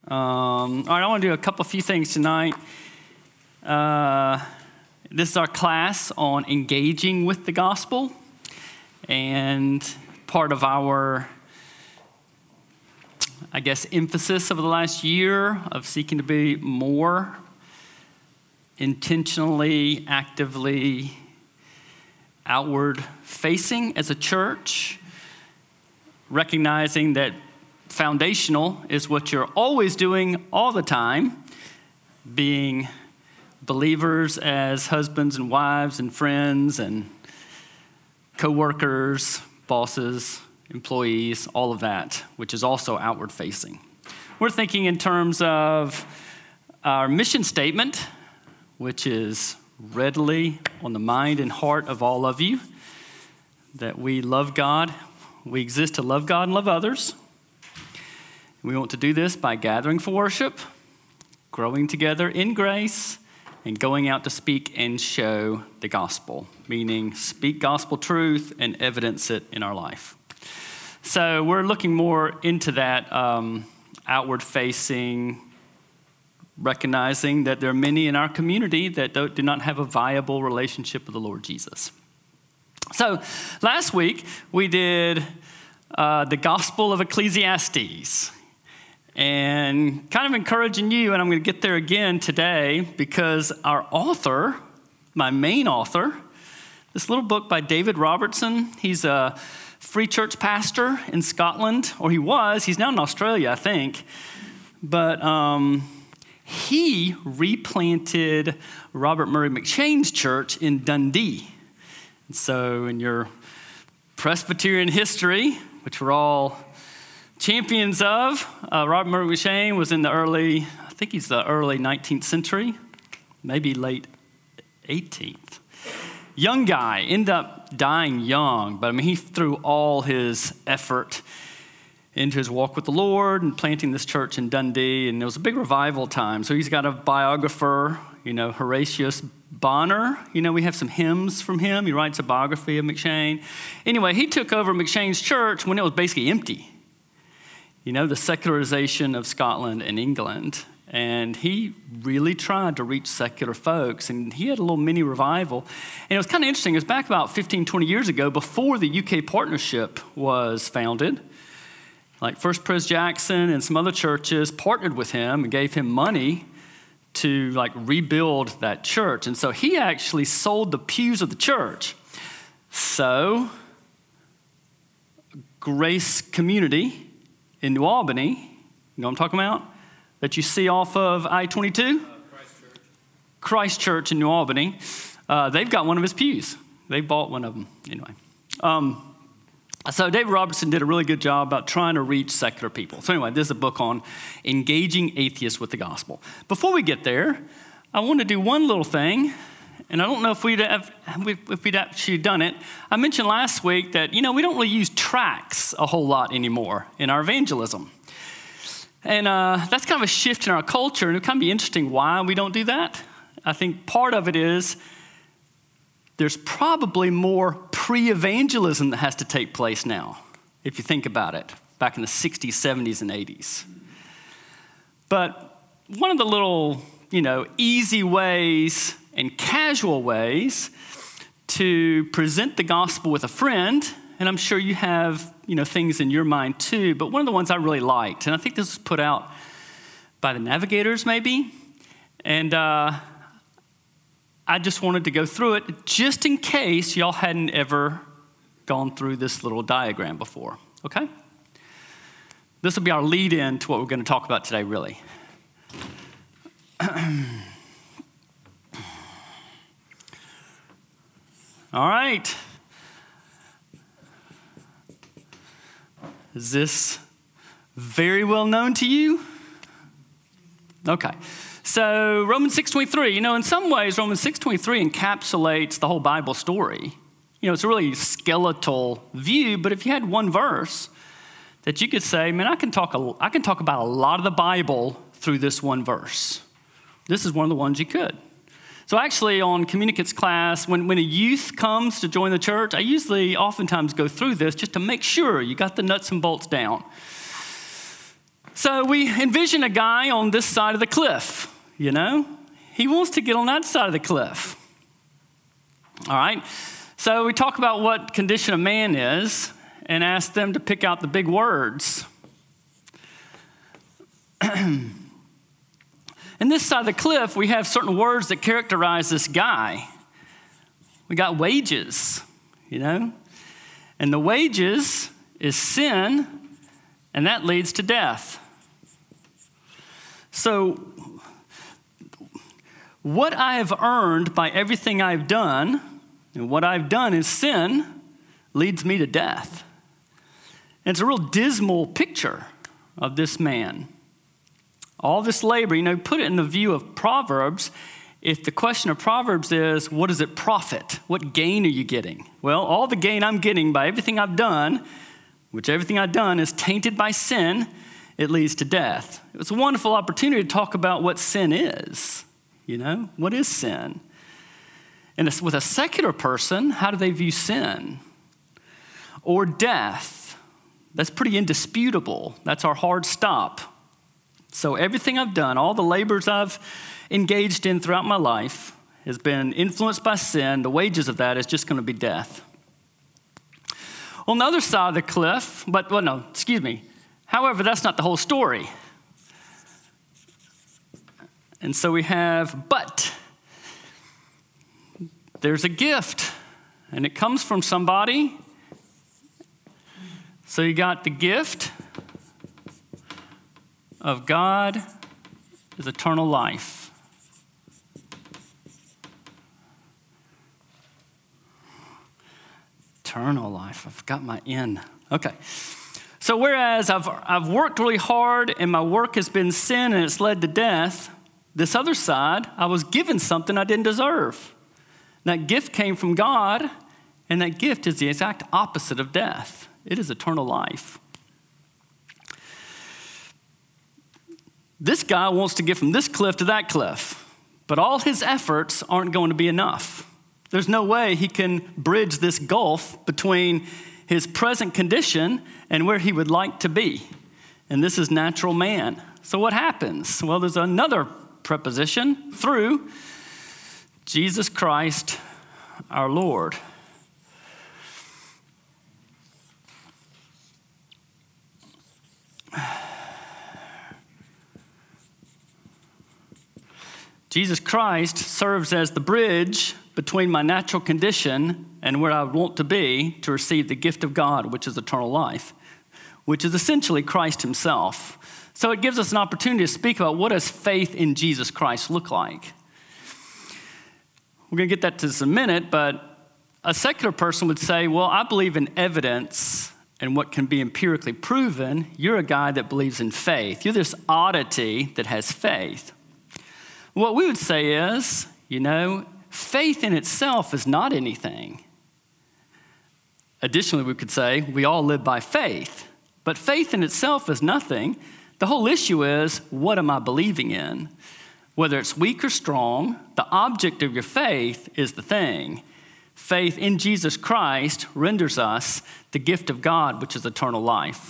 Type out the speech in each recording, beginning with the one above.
All right, I want to do a few things tonight. This is our class on engaging with the gospel, and part of our, emphasis over the last year of seeking to be more intentionally, actively outward facing as a church, recognizing that foundational is what you're always doing all the time, being believers as husbands and wives and friends and co-workers, bosses, employees, all of that, which is also outward facing. We're thinking in terms of our mission statement, which is readily on the mind and heart of all of you, that we love God. We exist to love God and love others. We want to do this by gathering for worship, growing together in grace, and going out to speak and show the gospel, meaning speak gospel truth and evidence it in our life. So we're looking more into that outward-facing, recognizing that there are many in our community that do not have a viable relationship with the Lord Jesus. So last week we did the Gospel of Ecclesiastes. And kind of encouraging you, and I'm going to get there again today, because our author, my main author, this little book by David Robertson, he's a free church pastor in Scotland, or he was, he's now in Australia, I think. But he replanted Robert Murray McCheyne's church in Dundee. And so in your Presbyterian history, which we're all champions of, Robert Murray McCheyne was in the early 19th century, maybe late 18th. Young guy, ended up dying young, but he threw all his effort into his walk with the Lord and planting this church in Dundee, and it was a big revival time. So he's got a biographer, Horatius Bonner. We have some hymns from him. He writes a biography of McCheyne. Anyway, he took over McCheyne's church when it was basically empty. The secularization of Scotland and England. And he really tried to reach secular folks. And he had a little mini revival. And it was kind of interesting. It was back about 15, 20 years ago, before the UK Partnership was founded. Like First Pres Jackson and some other churches partnered with him and gave him money to rebuild that church. And so he actually sold the pews of the church. So Grace Community in New Albany, you know what I'm talking about? That you see off of I-22? Christ Church in New Albany. They've got one of his pews. They bought one of them. Anyway. So David Robertson did a really good job about trying to reach secular people. So anyway, this is a book on engaging atheists with the gospel. Before we get there, I want to do one little thing. And I don't know if we'd actually done it. I mentioned last week that, we don't really use tracts a whole lot anymore in our evangelism. And that's kind of a shift in our culture, and it can be interesting why we don't do that. I think part of it is there's probably more pre-evangelism that has to take place now, if you think about it, back in the 60s, 70s, and 80s. But one of the little, easy ways and casual ways to present the gospel with a friend, and I'm sure you have, things in your mind too, but one of the ones I really liked, and I think this was put out by the Navigators maybe, and I just wanted to go through it just in case y'all hadn't ever gone through this little diagram before, okay? This will be our lead-in to what we're going to talk about today, really. All right. Is this very well known to you? Okay. So Romans 6:23, in some ways Romans 6:23 encapsulates the whole Bible story. It's a really skeletal view, but if you had one verse that you could say, man, I can talk about a lot of the Bible through this one verse. This is one of the ones you could. So actually on communicants class, when a youth comes to join the church, I oftentimes go through this just to make sure you got the nuts and bolts down. So we envision a guy on this side of the cliff, you know? He wants to get on that side of the cliff. All right? So we talk about what condition of man is and ask them to pick out the big words. In this side of the cliff, we have certain words that characterize this guy. We got wages, you know? And the wages is sin, and that leads to death. So what I have earned by everything I've done, and what I've done is sin, leads me to death. And it's a real dismal picture of this man. All this labor, you know, put it in the view of Proverbs. If the question of Proverbs is, what does it profit? What gain are you getting? Well, all the gain I'm getting by everything I've done, which everything I've done is tainted by sin, it leads to death. It was a wonderful opportunity to talk about what sin is. You know, what is sin? And with a secular person, how do they view sin? Or death? That's pretty indisputable. That's our hard stop. So everything I've done, all the labors I've engaged in throughout my life has been influenced by sin. The wages of that is just going to be death. On the other side of the cliff, however, that's not the whole story. And so we have, but there's a gift, and it comes from somebody. So you got the gift of God is eternal life. Eternal life. I forgot my N. Okay. So whereas I've worked really hard and my work has been sin and it's led to death, this other side, I was given something I didn't deserve. That gift came from God, and that gift is the exact opposite of death. It is eternal life. This guy wants to get from this cliff to that cliff, but all his efforts aren't going to be enough. There's no way he can bridge this gulf between his present condition and where he would like to be. And this is natural man. So what happens? Well, there's another preposition, through Jesus Christ our Lord. Jesus Christ serves as the bridge between my natural condition and where I want to be to receive the gift of God, which is eternal life, which is essentially Christ himself. So it gives us an opportunity to speak about what does faith in Jesus Christ look like. We're going to get that to this in a minute, but a secular person would say, well, I believe in evidence and what can be empirically proven. You're a guy that believes in faith. You're this oddity that has faith. What we would say is, you know, faith in itself is not anything. Additionally, we could say we all live by faith, but faith in itself is nothing. The whole issue is, what am I believing in? Whether it's weak or strong, the object of your faith is the thing. Faith in Jesus Christ renders us the gift of God, which is eternal life.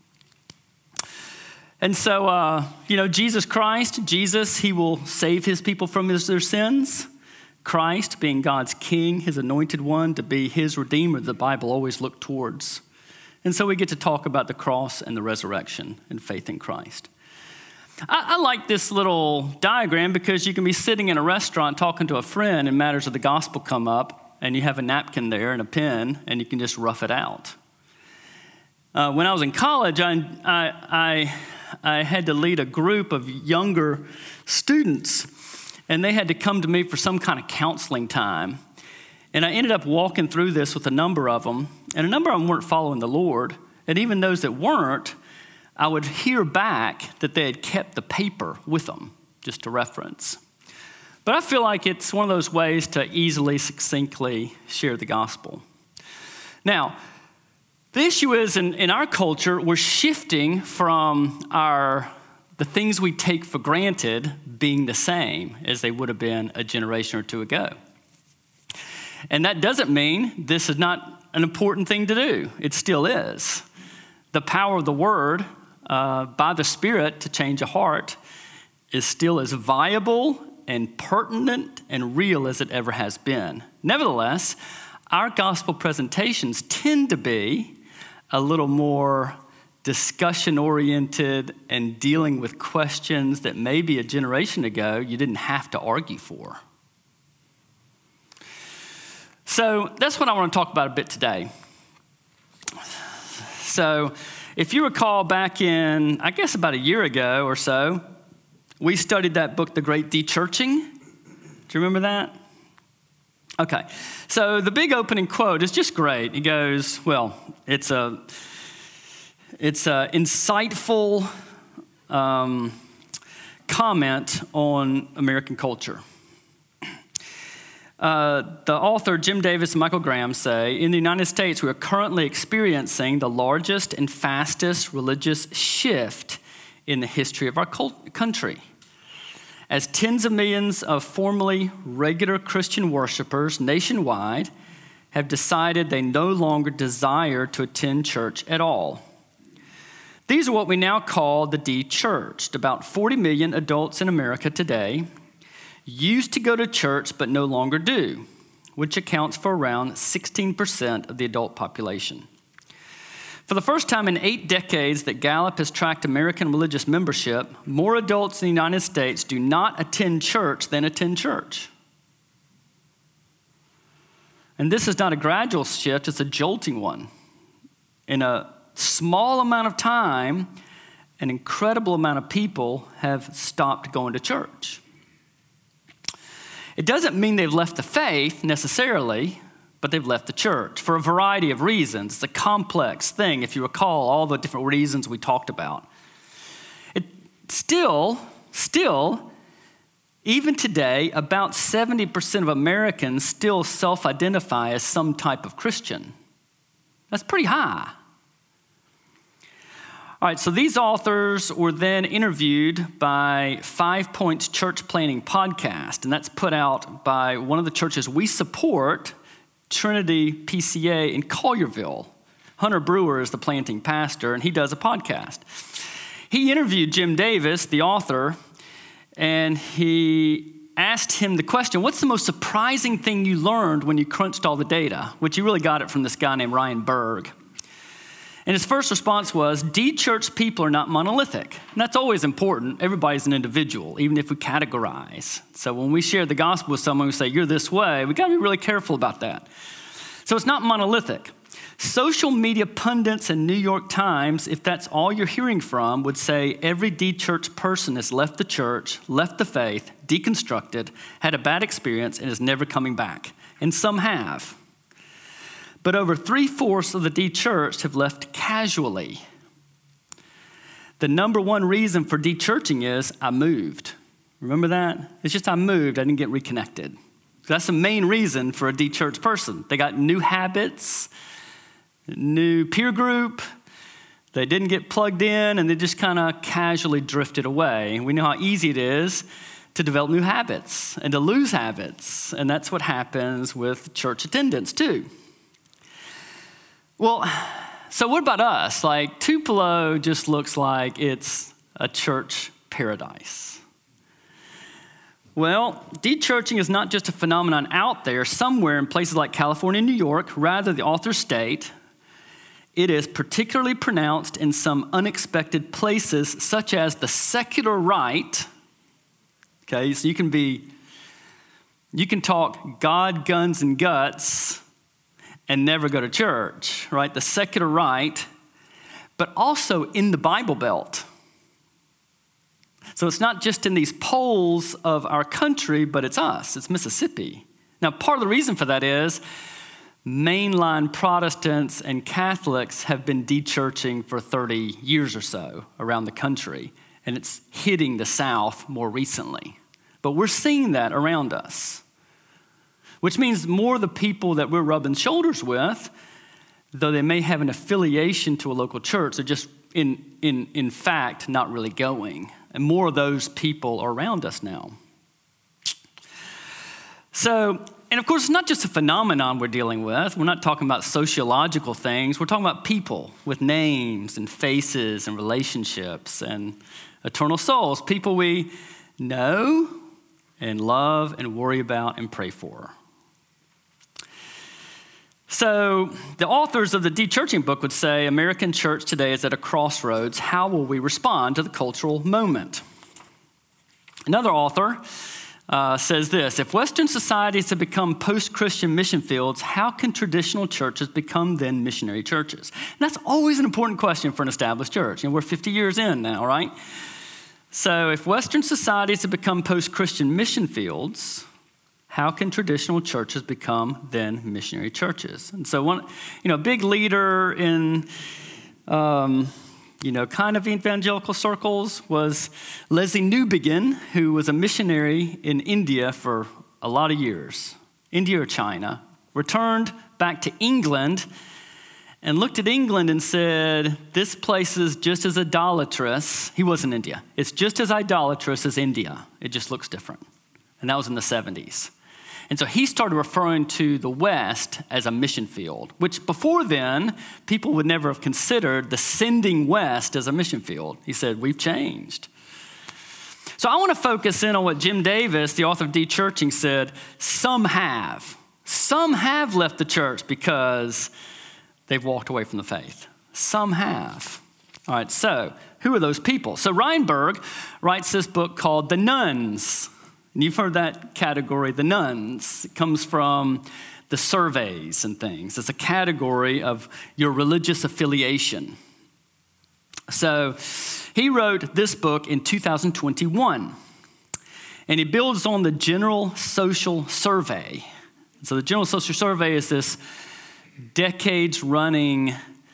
And so, Jesus Christ, he will save his people from their sins. Christ, being God's king, his anointed one, to be his redeemer, the Bible always looked towards. And so we get to talk about the cross and the resurrection and faith in Christ. I like this little diagram because you can be sitting in a restaurant talking to a friend and matters of the gospel come up, and you have a napkin there and a pen, and you can just rough it out. When I was in college, I had to lead a group of younger students, and they had to come to me for some kind of counseling time. And I ended up walking through this with a number of them, and a number of them weren't following the Lord. And even those that weren't, I would hear back that they had kept the paper with them, just to reference. But I feel like it's one of those ways to easily, succinctly share the gospel. Now, the issue is in our culture, we're shifting from the things we take for granted being the same as they would have been a generation or two ago. And that doesn't mean this is not an important thing to do. It still is. The power of the word by the Spirit to change a heart is still as viable and pertinent and real as it ever has been. Nevertheless, our gospel presentations tend to be a little more discussion-oriented and dealing with questions that maybe a generation ago you didn't have to argue for. So that's what I want to talk about a bit today. So if you recall back in, I guess about a year ago or so, we studied that book, The Great De-Churching. Do you remember that? Okay. So the big opening quote is just great. He goes, well, it's a insightful comment on American culture. The author, Jim Davis and Michael Graham, say, in the United States, we are currently experiencing the largest and fastest religious shift in the history of our country. As tens of millions of formerly regular Christian worshipers nationwide have decided they no longer desire to attend church at all. These are what we now call the de-churched. About 40 million adults in America today used to go to church but no longer do, which accounts for around 16% of the adult population. For the first time in 8 decades that Gallup has tracked American religious membership, more adults in the United States do not attend church than attend church. And this is not a gradual shift, it's a jolting one. In a small amount of time, an incredible amount of people have stopped going to church. It doesn't mean they've left the faith necessarily, but they've left the church for a variety of reasons. It's a complex thing, if you recall all the different reasons we talked about. It still, even today, about 70% of Americans still self-identify as some type of Christian. That's pretty high. All right, so these authors were then interviewed by 5 Points Church Planning Podcast, and that's put out by one of the churches we support, Trinity PCA in Collierville. Hunter Brewer is the planting pastor, and he does a podcast. He interviewed Jim Davis, the author, and he asked him the question, what's the most surprising thing you learned when you crunched all the data? Which you really got it from this guy named Ryan Berg. And his first response was, de-churched people are not monolithic. And that's always important. Everybody's an individual, even if we categorize. So when we share the gospel with someone who say, you're this way, we got to be really careful about that. So it's not monolithic. Social media pundits and New York Times, if that's all you're hearing from, would say every de-churched person has left the church, left the faith, deconstructed, had a bad experience, and is never coming back. And some have. But over 3/4 of the de-churched have left casually. The number one reason for de-churching is, I moved. Remember that? It's just I moved, I didn't get reconnected. So that's the main reason for a de-churched person. They got new habits, new peer group, they didn't get plugged in, and they just kind of casually drifted away. We know how easy it is to develop new habits and to lose habits, and that's what happens with church attendance too. Well, so what about us? Like, Tupelo just looks like it's a church paradise. Well, de-churching is not just a phenomenon out there somewhere in places like California and New York. Rather, the authors state, it is particularly pronounced in some unexpected places, such as the secular right. Okay, so you can talk God, guns, and guts and never go to church, right? The secular right, but also in the Bible Belt. So it's not just in these poles of our country, but it's us, it's Mississippi. Now, part of the reason for that is mainline Protestants and Catholics have been de-churching for 30 years or so around the country, and it's hitting the South more recently. But we're seeing that around us, which means more of the people that we're rubbing shoulders with, though they may have an affiliation to a local church, they're just in fact not really going. And more of those people are around us now. So, and of course, it's not just a phenomenon we're dealing with. We're not talking about sociological things. We're talking about people with names and faces and relationships and eternal souls, people we know and love and worry about and pray for. So the authors of the De-Churching book would say, American church today is at a crossroads. How will we respond to the cultural moment? Another author says this: if Western societies have become post-Christian mission fields, how can traditional churches become then missionary churches? And that's always an important question for an established church. And we're 50 years in now, right? So if Western societies have become post-Christian mission fields, how can traditional churches become then missionary churches? And so one, big leader in, kind of evangelical circles was Leslie Newbigin, who was a missionary in India for a lot of years, India or China, returned back to England and looked at England and said, this place is just as idolatrous. He was in India. It's just as idolatrous as India. It just looks different. And that was in the 70s. And so he started referring to the West as a mission field, which before then, people would never have considered the sending West as a mission field. He said, we've changed. So I want to focus in on what Jim Davis, the author of De-Churching, said. Some have. Some have left the church because they've walked away from the faith. Some have. All right, so who are those people? So Reinberg writes this book called The Nones. And you've heard that category, the nones. It comes from the surveys and things. It's a category of your religious affiliation. So he wrote this book in 2021. And he builds on the General Social Survey. So the General Social Survey is this decades-running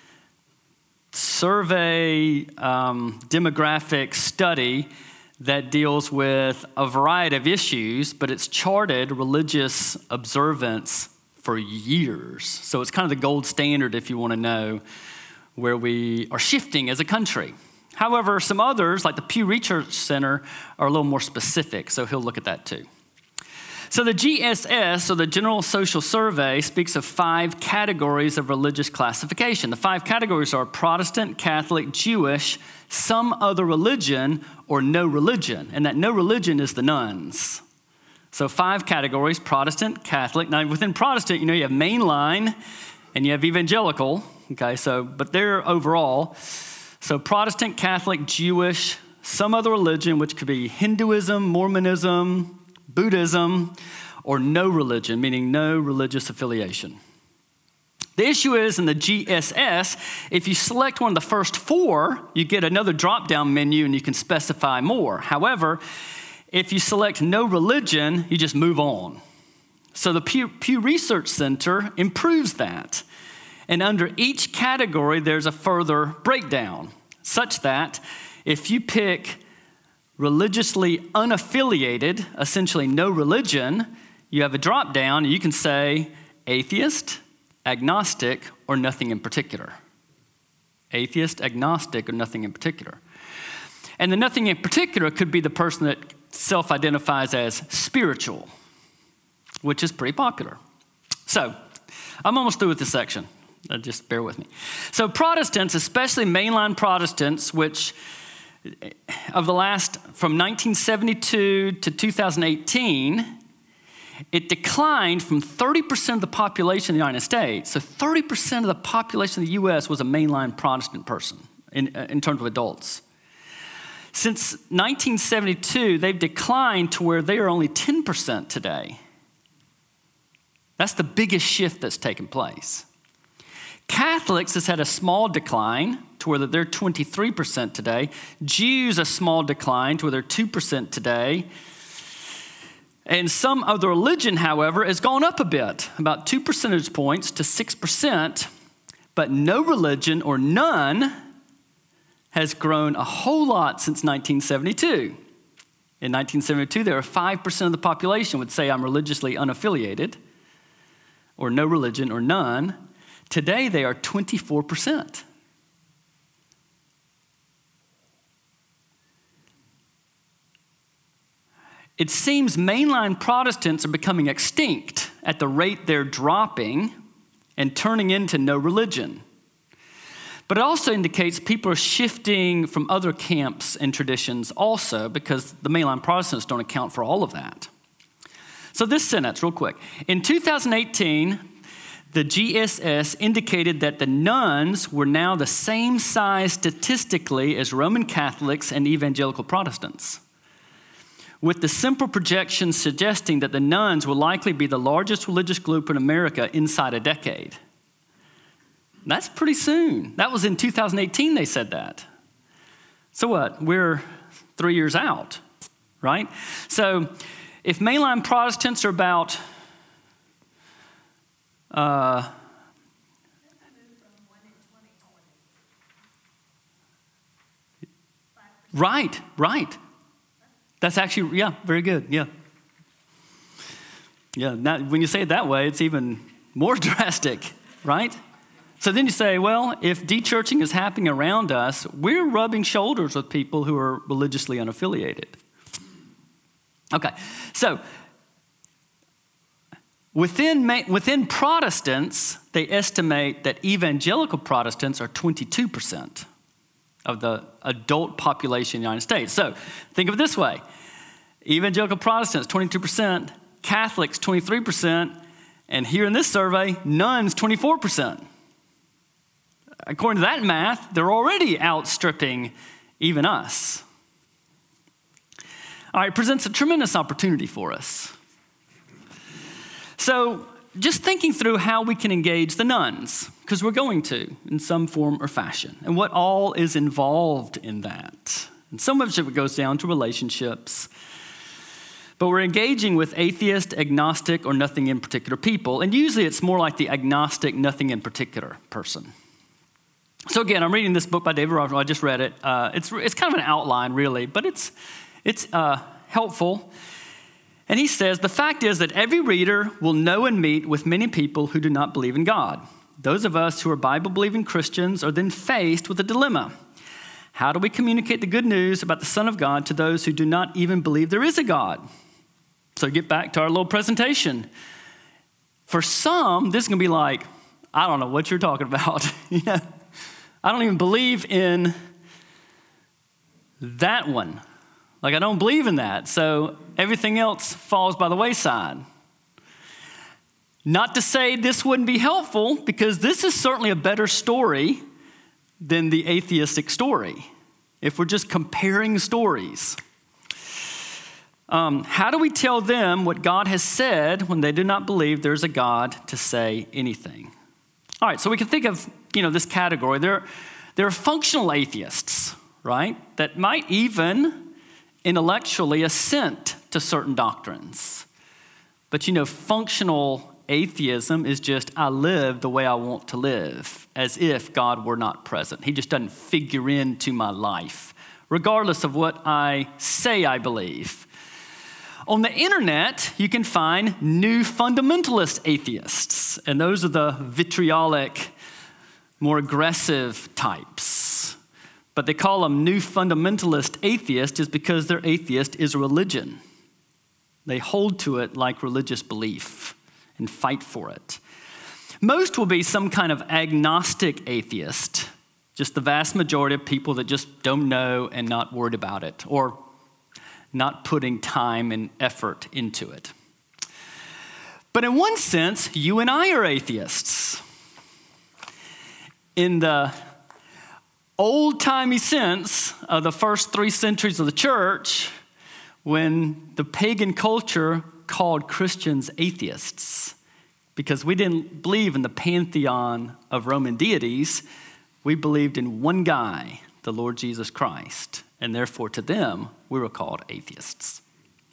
survey demographic study that deals with a variety of issues, but it's charted religious observance for years. So it's kind of the gold standard if you want to know where we are shifting as a country. However, some others, like the Pew Research Center, are a little more specific, so he'll look at that too. So the GSS, or the General Social Survey, speaks of 5 categories of religious classification. The 5 categories are Protestant, Catholic, Jewish, some other religion, or no religion. And that no religion is the nones. So 5 categories: Protestant, Catholic. Now within Protestant, you have mainline and you have evangelical. Okay, but they're overall. So Protestant, Catholic, Jewish, some other religion, which could be Hinduism, Mormonism, Buddhism, or no religion, meaning no religious affiliation. The issue is in the GSS, if you select one of the first 4, you get another drop-down menu and you can specify more. However, if you select no religion, you just move on. So the Pew Research Center improves that. And under each category, there's a further breakdown, such that if you pick religiously unaffiliated, essentially no religion, you have a drop down and you can say atheist, agnostic, or nothing in particular. Atheist, agnostic, or nothing in particular. And the nothing in particular could be the person that self-identifies as spiritual, which is pretty popular. So I'm almost through with this section. Just bear with me. So Protestants, especially mainline Protestants, which of the last, from 1972 to 2018, it declined from 30% of the population of the United States. So 30% of the population of the U.S. was a mainline Protestant person in terms of adults. Since 1972, they've declined to where they are only 10% today. That's the biggest shift that's taken place. Catholics has had a small decline to where they're 23% today. Jews, a small decline to where they're 2% today. And some other religion, however, has gone up a bit, about 2 percentage points to 6%. But no religion, or none, has grown a whole lot since 1972. In 1972, there were 5% of the population would say I'm religiously unaffiliated, or no religion, or none. Today, they are 24%. it seems mainline Protestants are becoming extinct at the rate they're dropping and turning into no religion. But it also indicates people are shifting from other camps and traditions also, because the mainline Protestants don't account for all of that. So this sentence, real quick. In 2018, the GSS indicated that the nuns were now the same size statistically as Roman Catholics and evangelical Protestants, with the simple projections suggesting that the nuns will likely be the largest religious group in America inside a decade. That's pretty soon. That was in 2018 they said that. So what? We're 3 years out, right? So if mainline Protestants are about right. That's actually, yeah, very good, yeah. Yeah, now, when you say it that way, it's even more drastic, right? So then you say, well, if de-churching is happening around us, we're rubbing shoulders with people who are religiously unaffiliated. Okay, so within Protestants, they estimate that evangelical Protestants are 22% of the adult population in the United States. So think of it this way. Evangelical Protestants, 22%, Catholics, 23%, and here in this survey, nuns, 24%. According to that math, they're already outstripping even us. All right, it presents a tremendous opportunity for us. So just thinking through how we can engage the nuns, because we're going to in some form or fashion, and what all is involved in that. And so much of it goes down to relationships. But we're engaging with atheist, agnostic, or nothing in particular people. And usually it's more like the agnostic, nothing in particular person. So again, I'm reading this book by David Robertson. I just read it. It's kind of an outline, really, but it's helpful. And he says, the fact is that every reader will know and meet with many people who do not believe in God. Those of us who are Bible-believing Christians are then faced with a dilemma. How do we communicate the good news about the Son of God to those who do not even believe there is a God? So get back to our little presentation. For some, this is going to be like, I don't know what you're talking about. I don't even believe in that one. Like, I don't believe in that. So everything else falls by the wayside. Not to say this wouldn't be helpful, because this is certainly a better story than the atheistic story, if we're just comparing stories. How do we tell them what God has said when they do not believe there's a God to say anything? All right, so we can think of, this category. There are functional atheists, right, that might even intellectually assent to certain doctrines. But functional atheism is just, I live the way I want to live, as if God were not present. He just doesn't figure into my life, regardless of what I say I believe. On the internet, you can find new fundamentalist atheists, and those are the vitriolic, more aggressive types. But they call them new fundamentalist atheists is because their atheist is a religion. They hold to it like religious belief and fight for it. Most will be some kind of agnostic atheist, just the vast majority of people that just don't know and not worried about it, or not putting time and effort into it. But in one sense, you and I are atheists. In the old-timey sense of the first 3 centuries of the church, when the pagan culture called Christians atheists, because we didn't believe in the pantheon of Roman deities, we believed in one guy, the Lord Jesus Christ, and therefore to them, we were called atheists.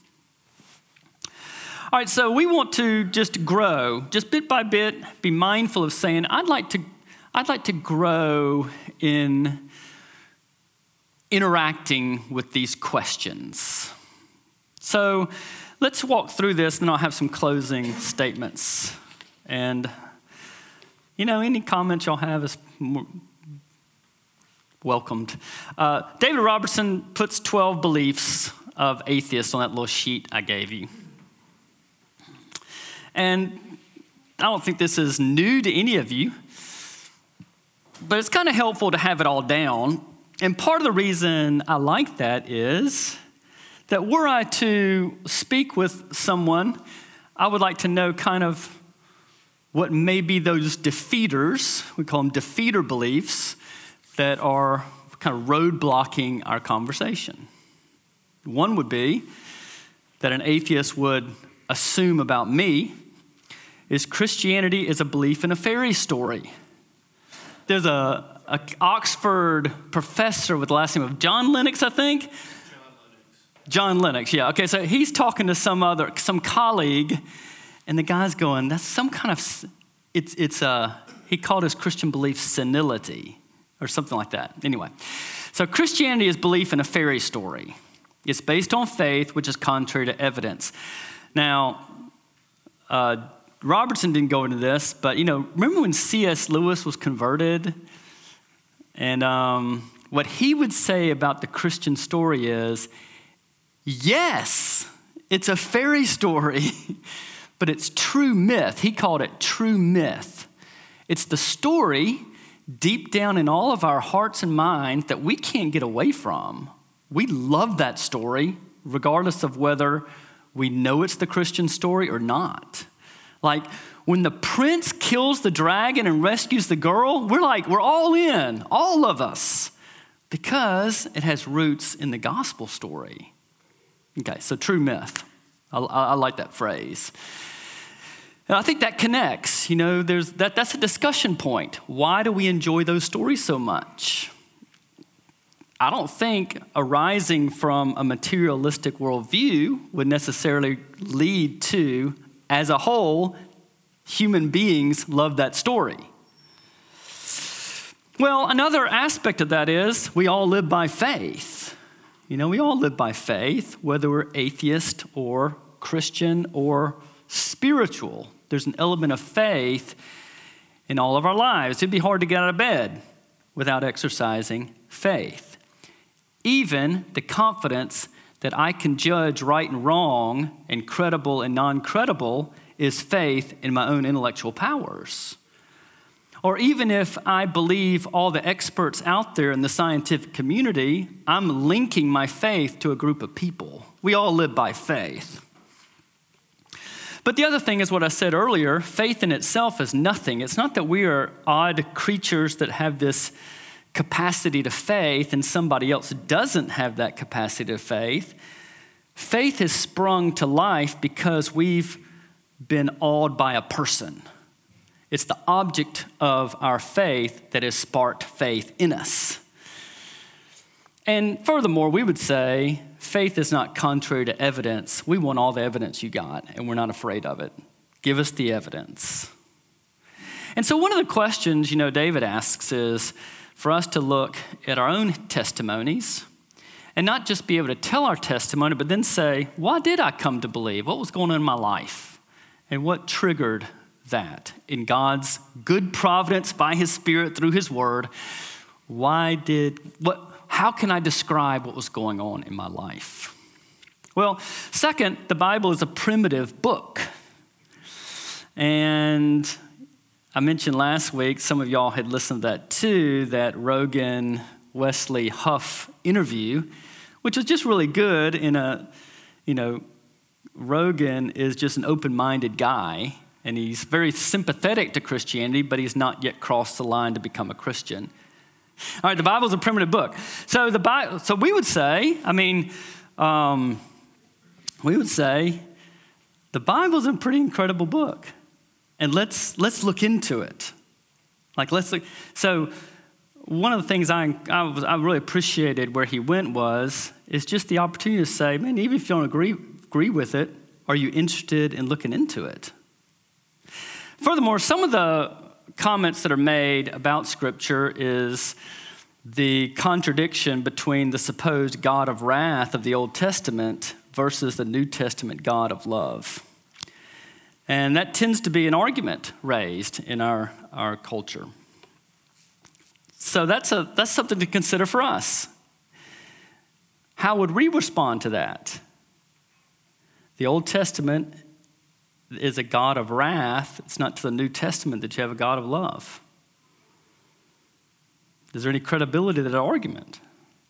All right, so we want to just grow, just bit by bit, be mindful of saying, I'd like to grow in interacting with these questions. So let's walk through this, and then I'll have some closing statements. And, any comments y'all have is welcomed. David Robertson puts 12 beliefs of atheists on that little sheet I gave you. And I don't think this is new to any of you, but it's kind of helpful to have it all down. And part of the reason I like that is that were I to speak with someone, I would like to know kind of what may be those defeaters, we call them defeater beliefs, that are kind of roadblocking our conversation. One would be that an atheist would assume about me is Christianity is a belief in a fairy story. There's a Oxford professor with the last name of John Lennox, I think. John Lennox, yeah. Okay, so he's talking to some colleague, and the guy's going, that's some kind of, he called his Christian belief senility or something like that. Anyway, so Christianity is belief in a fairy story. It's based on faith, which is contrary to evidence. Now, Robertson didn't go into this, but, remember when C.S. Lewis was converted? And what he would say about the Christian story is, yes, it's a fairy story, but it's true myth. He called it true myth. It's the story deep down in all of our hearts and minds that we can't get away from. We love that story, regardless of whether we know it's the Christian story or not. Like, when the prince kills the dragon and rescues the girl, we're all in, all of us, because it has roots in the gospel story. Okay, so true myth. I like that phrase. And I think that connects. That's a discussion point. Why do we enjoy those stories so much? I don't think arising from a materialistic worldview would necessarily lead to, as a whole, human beings love that story. Well, another aspect of that is we all live by faith. We all live by faith, whether we're atheist or Christian or spiritual. There's an element of faith in all of our lives. It'd be hard to get out of bed without exercising faith. Even the confidence that I can judge right and wrong and credible and non-credible is faith in my own intellectual powers. Or even if I believe all the experts out there in the scientific community, I'm linking my faith to a group of people. We all live by faith. But the other thing is what I said earlier, faith in itself is nothing. It's not that we are odd creatures that have this capacity to faith and somebody else doesn't have that capacity to faith. Faith has sprung to life because we've been awed by a person. It's the object of our faith that has sparked faith in us. And furthermore, we would say faith is not contrary to evidence. We want all the evidence you got, and we're not afraid of it. Give us the evidence. And so one of the questions, David asks is for us to look at our own testimonies and not just be able to tell our testimony, but then say, why did I come to believe? What was going on in my life? And what triggered that in God's good providence by his Spirit through his word? How can I describe what was going on in my life? Well, second, the Bible is a primitive book. And I mentioned last week, some of y'all had listened to that too, that Rogan Wesley Huff interview, which was just really good Rogan is just an open-minded guy, and he's very sympathetic to Christianity, but he's not yet crossed the line to become a Christian. All right, the Bible's a primitive book. So we would say, the Bible's a pretty incredible book, and let's look into it. So one of the things I really appreciated where he went is just the opportunity to say, man, even if you don't agree with it, are you interested in looking into it? Furthermore, some of the comments that are made about Scripture is the contradiction between the supposed God of wrath of the Old Testament versus the New Testament God of love. And that tends to be an argument raised in our culture. So that's something to consider for us. How would we respond to that? The Old Testament is a God of wrath. It's not to the New Testament that you have a God of love. Is there any credibility to that argument?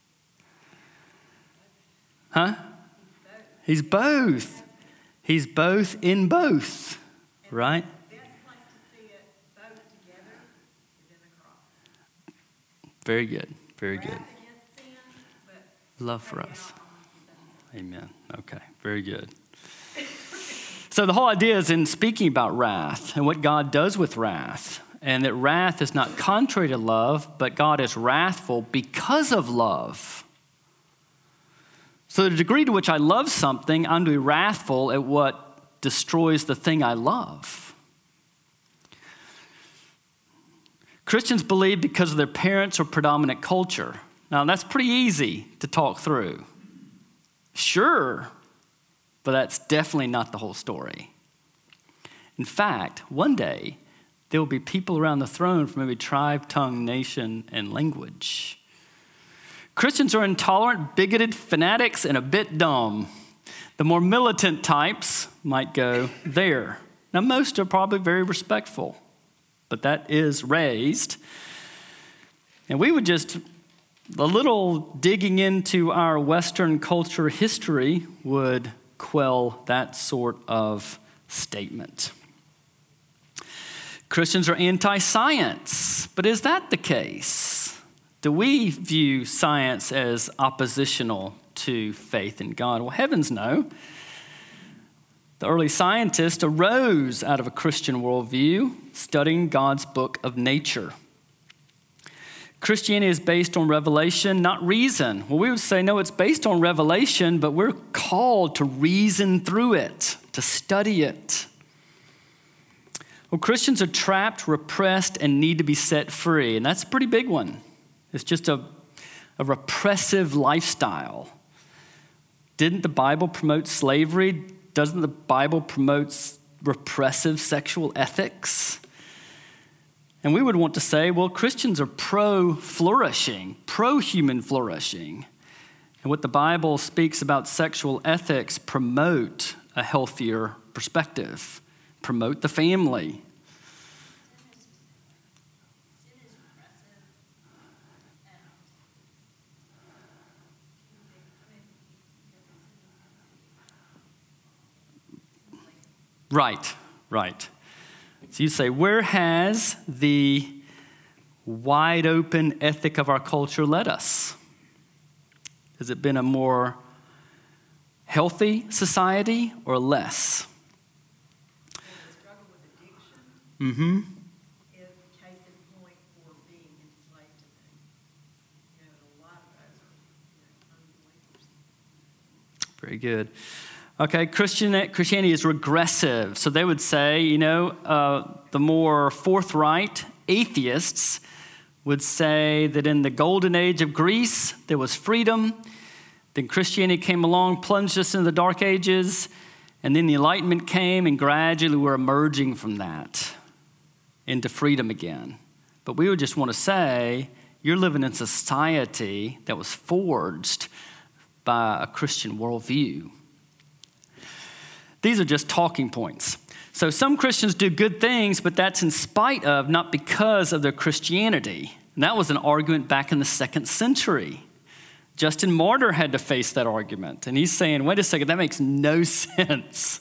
Huh? He's both. He's both in both, right? The best place to see it both together is in the cross. Very good, very good. Wrath against sin, but Love for us. Amen. Okay, very good. So the whole idea is in speaking about wrath and what God does with wrath, and that wrath is not contrary to love, but God is wrathful because of love. So the degree to which I love something, I'm to be wrathful at what destroys the thing I love. Christians believe because of their parents or predominant culture. Now, that's pretty easy to talk through. Sure, but that's definitely not the whole story. In fact, one day, there will be people around the throne from every tribe, tongue, nation, and language. Christians are intolerant, bigoted, fanatics, and a bit dumb. The more militant types might go there. Now, most are probably very respectful, but that is raised. And we would just, a little digging into our Western culture history would quell that sort of statement. Christians are anti-science, but is that the case? Do we view science as oppositional to faith in God? Well, heavens no. The early scientists arose out of a Christian worldview, studying God's book of nature. Christianity is based on revelation, not reason. Well, we would say, no, it's based on revelation, but we're called to reason through it, to study it. Well, Christians are trapped, repressed, and need to be set free, and that's a pretty big one. It's just a repressive lifestyle. Didn't the Bible promote slavery? Doesn't the Bible promote repressive sexual ethics? And we would want to say, well, Christians are pro-flourishing, pro-human flourishing. And what the Bible speaks about sexual ethics promote a healthier perspective, promote the family. Right. So you say, where has the wide open ethic of our culture led us? Has it been a more healthy society or less? The struggle with addiction is case in point for being enslaved to things. A lot of those are unbelievers. Very good. Okay, Christianity is regressive. So they would say, the more forthright atheists would say that in the golden age of Greece, there was freedom. Then Christianity came along, plunged us into the dark ages, and then the Enlightenment came, and gradually we're emerging from that into freedom again. But we would just want to say, you're living in society that was forged by a Christian worldview. These are just talking points. So some Christians do good things, but that's in spite of, not because of their Christianity. And that was an argument back in the 2nd century. Justin Martyr had to face that argument. And he's saying, wait a second, that makes no sense.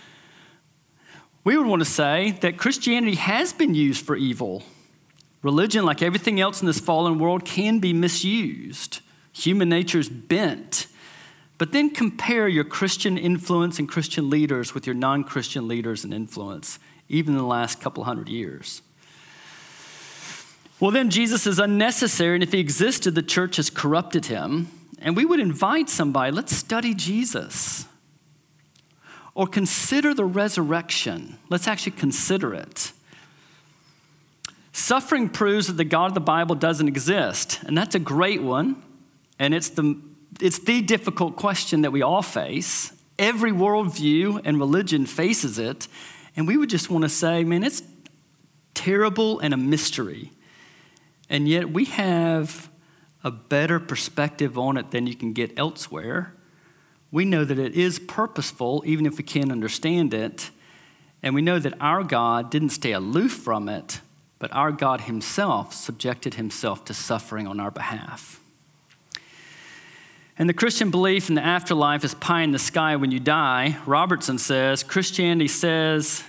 We would want to say that Christianity has been used for evil. Religion, like everything else in this fallen world, can be misused. Human nature is bent. But then compare your Christian influence and Christian leaders with your non-Christian leaders and influence, even in the last couple hundred years. Well, then Jesus is unnecessary, and if he existed, the church has corrupted him. And we would invite somebody, let's study Jesus. Or consider the resurrection. Let's actually consider it. Suffering proves that the God of the Bible doesn't exist, and that's a great one, and it's the difficult question that we all face. Every worldview and religion faces it. And we would just want to say, man, it's terrible and a mystery. And yet we have a better perspective on it than you can get elsewhere. We know that it is purposeful, even if we can't understand it. And we know that our God didn't stay aloof from it, but our God himself subjected himself to suffering on our behalf. And the Christian belief in the afterlife is pie in the sky when you die. Robertson says, Christianity says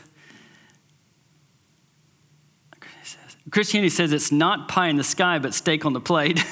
it's not pie in the sky, but steak on the plate.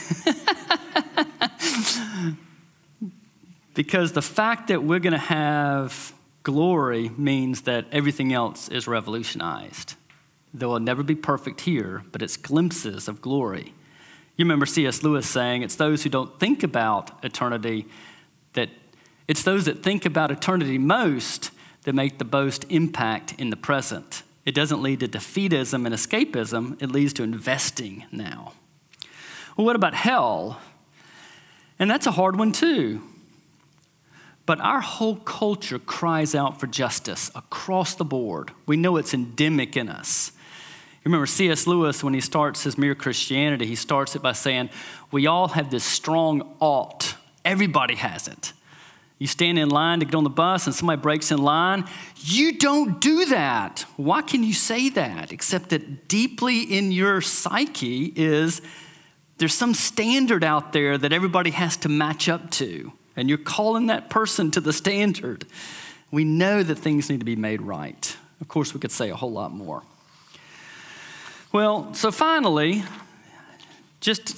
Because the fact that we're going to have glory means that everything else is revolutionized. There will never be perfect here, but it's glimpses of glory. You remember C.S. Lewis saying, it's those who don't think about eternity it's those that think about eternity most that make the most impact in the present. It doesn't lead to defeatism and escapism. It leads to investing now. Well, what about hell? And that's a hard one too. But our whole culture cries out for justice across the board. We know it's endemic in us. You remember C.S. Lewis, when he starts his Mere Christianity, he starts it by saying, we all have this strong ought. Everybody has it. You stand in line to get on the bus and somebody breaks in line. You don't do that. Why can you say that? Except that deeply in your psyche is there's some standard out there that everybody has to match up to. And you're calling that person to the standard. We know that things need to be made right. Of course, we could say a whole lot more. Well, so finally, just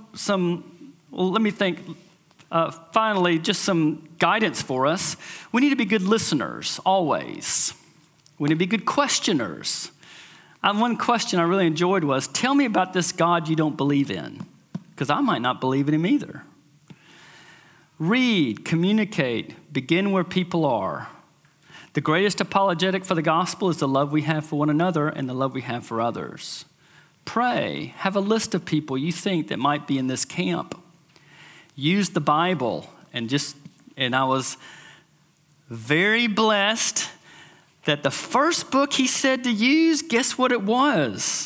finally, just some guidance for us. We need to be good listeners, always. We need to be good questioners. One question I really enjoyed was, tell me about this God you don't believe in, because I might not believe in him either. Read, communicate, begin where people are. The greatest apologetic for the gospel is the love we have for one another and the love we have for others. Pray. Have a list of people you think that might be in this camp. Use the Bible. And I was very blessed that the first book he said to use, guess what it was?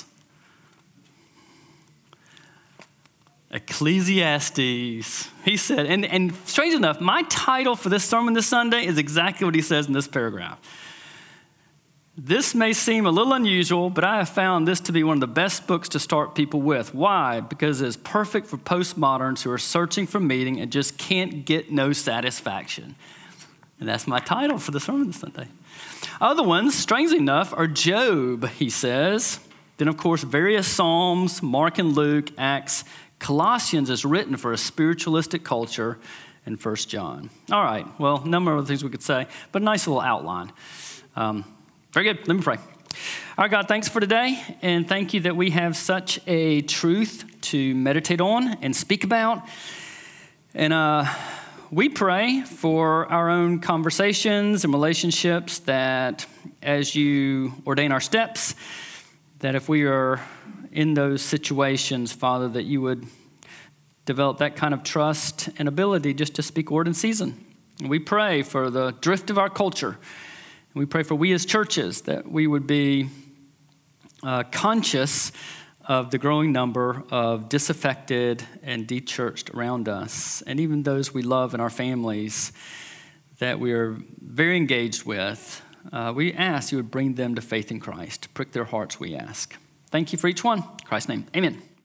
Ecclesiastes. He said, and strange enough, my title for this sermon this Sunday is exactly what he says in this paragraph. This may seem a little unusual, but I have found this to be one of the best books to start people with. Why? Because it's perfect for postmoderns who are searching for meaning and just can't get no satisfaction. And that's my title for the sermon this Sunday. Other ones, strangely enough, are Job, he says. Then, of course, various Psalms, Mark and Luke, Acts. Colossians is written for a spiritualistic culture, and 1 John. All right, well, a number of other things we could say, but a nice little outline. Very good, let me pray. All right, God, thanks for today, and thank you that we have such a truth to meditate on and speak about. And we pray for our own conversations and relationships that as you ordain our steps, that if we are in those situations, Father, that you would develop that kind of trust and ability just to speak word in season. And we pray for the drift of our culture. And we pray for we as churches that we would be conscious of the growing number of disaffected and de-churched around us, and even those we love in our families that we are very engaged with. We ask you would bring them to faith in Christ. Prick their hearts, we ask. Thank you for each one. In Christ's name, amen.